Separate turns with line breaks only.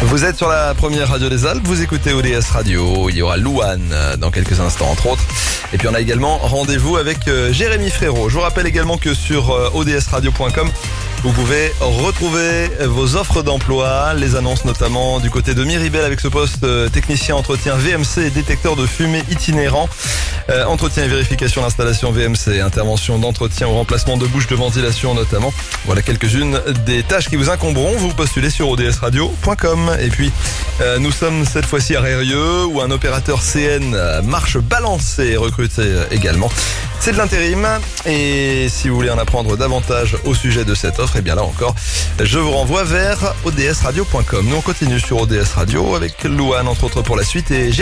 Vous êtes sur la première radio des Alpes, vous écoutez ODS Radio, il y aura Louane dans quelques instants entre autres. Et puis on a également rendez-vous avec Jérémy Frérot. Je vous rappelle également que sur odsradio.com, vous pouvez retrouver vos offres d'emploi, les annonces notamment du côté de Miribel avec ce poste technicien entretien VMC et détecteur de fumée itinérant. Entretien et vérification d'installation VMC, intervention d'entretien ou remplacement de bouches de ventilation notamment. Voilà quelques-unes des tâches qui vous incomberont. Vous postulez sur odsradio.com. Et puis, nous sommes cette fois-ci à Rérieux où un opérateur CN marche balancé est recruté également. C'est de l'intérim et si vous voulez en apprendre davantage au sujet de cette offre, et bien là encore, je vous renvoie vers odsradio.com. Nous on continue sur ODS Radio avec Louane entre autres pour la suite et